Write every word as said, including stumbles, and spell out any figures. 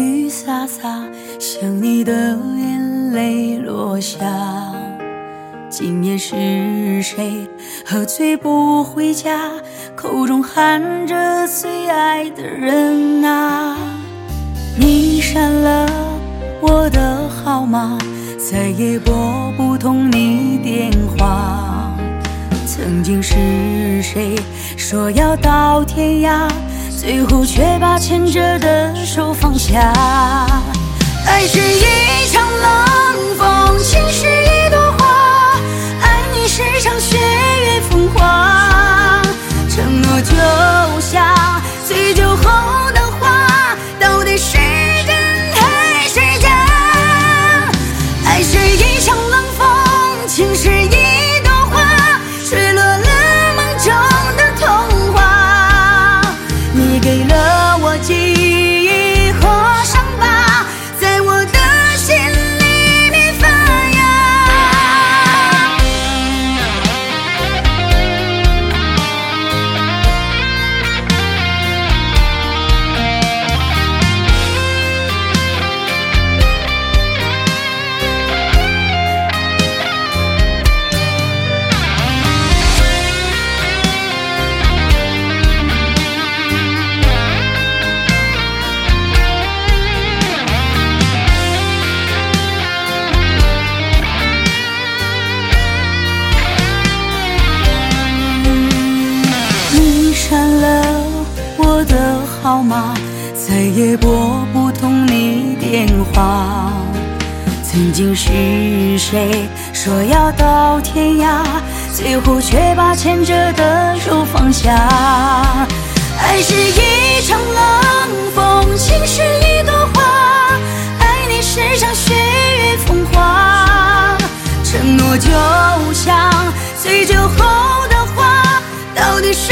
雨洒洒，想你的眼泪落下。今夜是谁喝醉不回家，口中喊着最爱的人啊。你删了我的号码，再也拨不通你电话。曾经是谁说要到天涯，最后却把牵着的手放下。爱是一场冷风，情是一朵花，爱你是场雪月风花。承诺就像醉酒后的花，到底是真还是假？爱是一场冷风，情是一朵花，吹落了梦中的童话。你给了我记忆和伤疤，在我的心里面发芽。删了我的号码，再也拨不通你电话。曾经是谁说要到天涯，最后却把牵着的手放下。爱是一场冷风，情是一朵花，爱你是场雪月风花。承诺就像醉酒后的花，到底是